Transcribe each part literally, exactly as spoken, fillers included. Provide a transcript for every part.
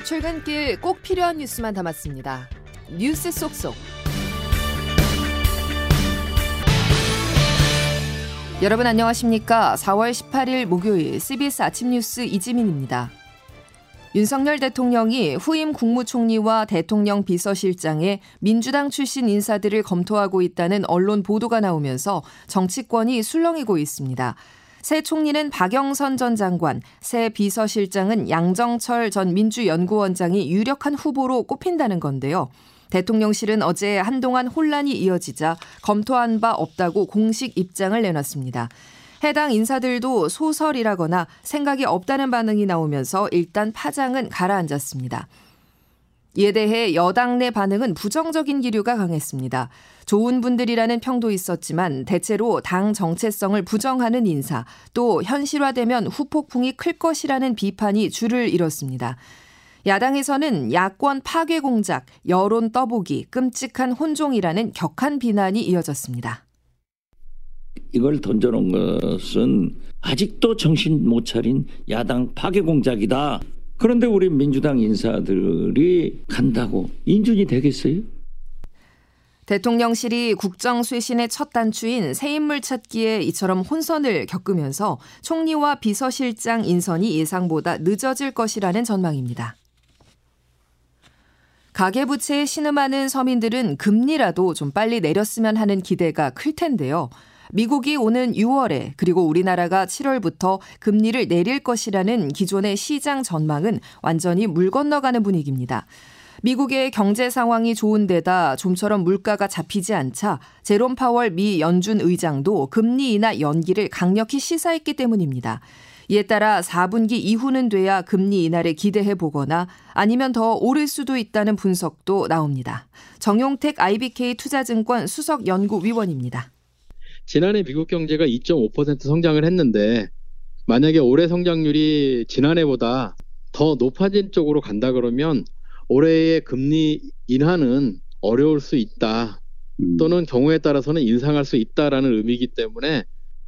출근길 꼭 필요한 뉴스만 담았습니다. 뉴스 쏙쏙. 여러분 안녕하십니까? 사월 십팔일 목요일 씨비에스 아침 뉴스 이지민입니다. 윤석열 대통령이 후임 국무총리와 대통령 비서실장에 민주당 출신 인사들을 검토하고 있다는 언론 보도가 나오면서 정치권이 술렁이고 있습니다. 새 총리는 박영선 전 장관, 새 비서실장은 양정철 전 민주연구원장이 유력한 후보로 꼽힌다는 건데요. 대통령실은 어제 한동안 혼란이 이어지자 검토한 바 없다고 공식 입장을 내놨습니다. 해당 인사들도 소설이라거나 생각이 없다는 반응이 나오면서 일단 파장은 가라앉았습니다. 이에 대해 여당 내 반응은 부정적인 기류가 강했습니다. 좋은 분들이라는 평도 있었지만 대체로 당 정체성을 부정하는 인사, 또 현실화되면 후폭풍이 클 것이라는 비판이 줄을 이뤘습니다. 야당에서는 야권 파괴 공작, 여론 떠보기, 끔찍한 혼종이라는 격한 비난이 이어졌습니다. 이걸 던져놓은 것은 아직도 정신 못 차린 야당 파괴 공작이다. 그런데 우리 민주당 인사들이 간다고 인준이 되겠어요? 대통령실이 국정쇄신의 첫 단추인 새 인물 찾기에 이처럼 혼선을 겪으면서 총리와 비서실장 인선이 예상보다 늦어질 것이라는 전망입니다. 가계부채에 신음하는 서민들은 금리라도 좀 빨리 내렸으면 하는 기대가 클 텐데요. 미국이 오는 유월에 그리고 우리나라가 칠월부터 금리를 내릴 것이라는 기존의 시장 전망은 완전히 물 건너가는 분위기입니다. 미국의 경제 상황이 좋은 데다 좀처럼 물가가 잡히지 않자 제롬 파월 미 연준 의장도 금리 인하 연기를 강력히 시사했기 때문입니다. 이에 따라 사분기 이후는 돼야 금리 인하를 기대해보거나 아니면 더 오를 수도 있다는 분석도 나옵니다. 정용택 아이비케이 투자증권 수석연구위원입니다. 지난해 미국 경제가 이 점 오 퍼센트 성장을 했는데 만약에 올해 성장률이 지난해보다 더 높아진 쪽으로 간다 그러면 올해의 금리 인하는 어려울 수 있다. 또는 경우에 따라서는 인상할 수 있다라는 의미이기 때문에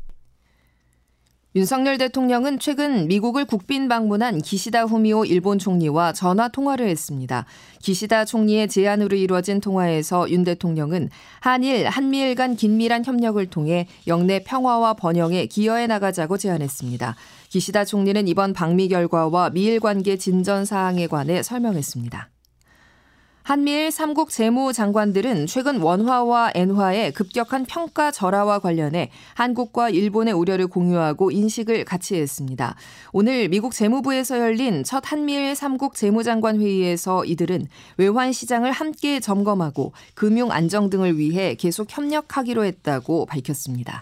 윤석열 대통령은 최근 미국을 국빈 방문한 기시다 후미오 일본 총리와 전화 통화를 했습니다. 기시다 총리의 제안으로 이루어진 통화에서 윤 대통령은 한일, 한미일 간 긴밀한 협력을 통해 영내 평화와 번영에 기여해 나가자고 제안했습니다. 기시다 총리는 이번 방미 결과와 미일 관계 진전 사항에 관해 설명했습니다. 한미일 삼국 재무장관들은 최근 원화와 엔화의 급격한 평가 절하와 관련해 한국과 일본의 우려를 공유하고 인식을 같이 했습니다. 오늘 미국 재무부에서 열린 첫 한미일 삼국 재무장관 회의에서 이들은 외환 시장을 함께 점검하고 금융 안정 등을 위해 계속 협력하기로 했다고 밝혔습니다.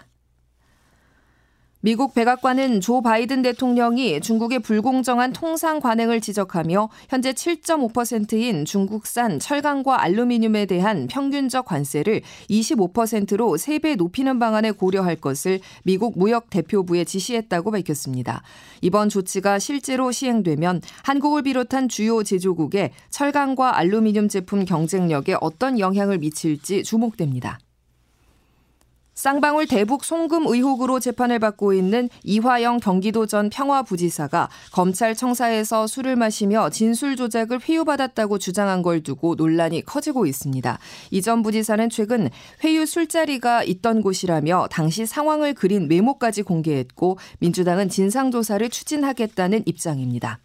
미국 백악관은 조 바이든 대통령이 중국의 불공정한 통상 관행을 지적하며 현재 칠 점 오 퍼센트인 중국산 철강과 알루미늄에 대한 평균적 관세를 이십오 퍼센트로 세 배 높이는 방안을 고려할 것을 미국 무역대표부에 지시했다고 밝혔습니다. 이번 조치가 실제로 시행되면 한국을 비롯한 주요 제조국의 철강과 알루미늄 제품 경쟁력에 어떤 영향을 미칠지 주목됩니다. 쌍방울 대북 송금 의혹으로 재판을 받고 있는 이화영 경기도 전 평화부지사가 검찰 청사에서 술을 마시며 진술 조작을 회유받았다고 주장한 걸 두고 논란이 커지고 있습니다. 이 전 부지사는 최근 회유 술자리가 있던 곳이라며 당시 상황을 그린 메모까지 공개했고 민주당은 진상조사를 추진하겠다는 입장입니다.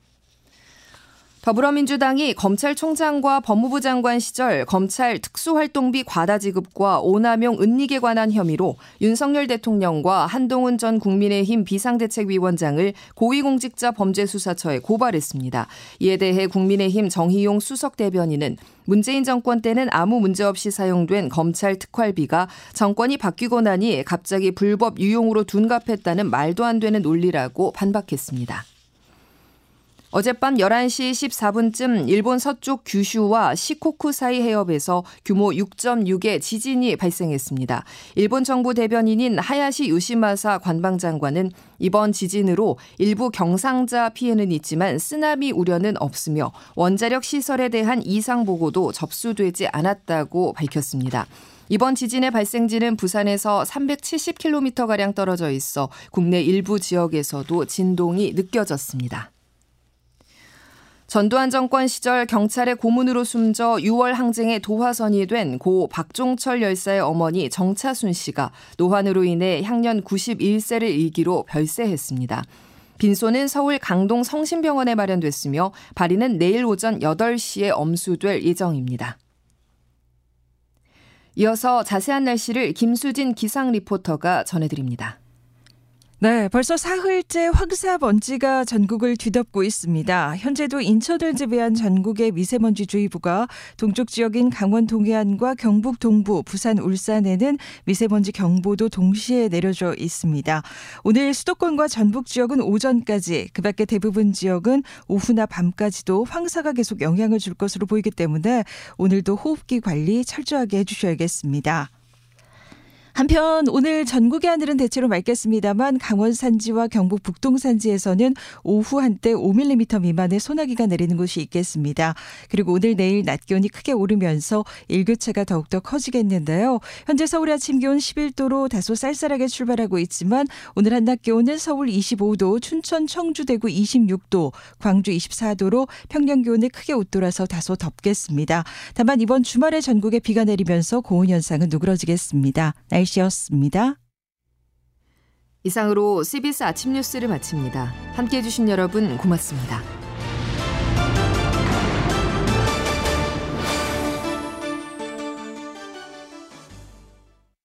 더불어민주당이 검찰총장과 법무부 장관 시절 검찰 특수활동비 과다 지급과 오남용 은닉에 관한 혐의로 윤석열 대통령과 한동훈 전 국민의힘 비상대책위원장을 고위공직자범죄수사처에 고발했습니다. 이에 대해 국민의힘 정희용 수석대변인은 문재인 정권 때는 아무 문제 없이 사용된 검찰 특활비가 정권이 바뀌고 나니 갑자기 불법 유용으로 둔갑했다는 말도 안 되는 논리라고 반박했습니다. 어젯밤 열한 시 십사 분쯤 일본 서쪽 규슈와 시코쿠 사이 해협에서 규모 육 점 육의 지진이 발생했습니다. 일본 정부 대변인인 하야시 요시마사 관방장관은 이번 지진으로 일부 경상자 피해는 있지만 쓰나미 우려는 없으며 원자력 시설에 대한 이상 보고도 접수되지 않았다고 밝혔습니다. 이번 지진의 발생지는 부산에서 삼백칠십 킬로미터가량 떨어져 있어 국내 일부 지역에서도 진동이 느껴졌습니다. 전두환 정권 시절 경찰의 고문으로 숨져 유월 항쟁의 도화선이 된 고 박종철 열사의 어머니 정차순 씨가 노환으로 인해 향년 구십일 세를 일기로 별세했습니다. 빈소는 서울 강동 성심병원에 마련됐으며 발인은 내일 오전 여덟 시에 엄수될 예정입니다. 이어서 자세한 날씨를 김수진 기상 리포터가 전해드립니다. 네, 벌써 사흘째 황사 먼지가 전국을 뒤덮고 있습니다. 현재도 인천을 제외한 전국의 미세먼지주의보가 동쪽 지역인 강원 동해안과 경북 동부, 부산, 울산에는 미세먼지 경보도 동시에 내려져 있습니다. 오늘 수도권과 전북 지역은 오전까지, 그 밖에 대부분 지역은 오후나 밤까지도 황사가 계속 영향을 줄 것으로 보이기 때문에 오늘도 호흡기 관리 철저하게 해주셔야겠습니다. 한편 오늘 전국의 하늘은 대체로 맑겠습니다만 강원 산지와 경북 북동 산지에서는 오후 한때 오 밀리미터 미만의 소나기가 내리는 곳이 있겠습니다. 그리고 오늘 내일 낮 기온이 크게 오르면서 일교차가 더욱더 커지겠는데요. 현재 서울의 아침 기온 십일 도로 다소 쌀쌀하게 출발하고 있지만 오늘 한낮 기온은 서울 이십오 도, 춘천, 청주, 대구 이십육 도, 광주 이십사 도로 평년 기온에 크게 웃돌아서 다소 덥겠습니다. 다만 이번 주말에 전국에 비가 내리면서 고온 현상은 누그러지겠습니다. 날씨였습니다. 이상으로 씨비에스 아침 뉴스를 마칩니다. 함께해 주신 여러분 고맙습니다.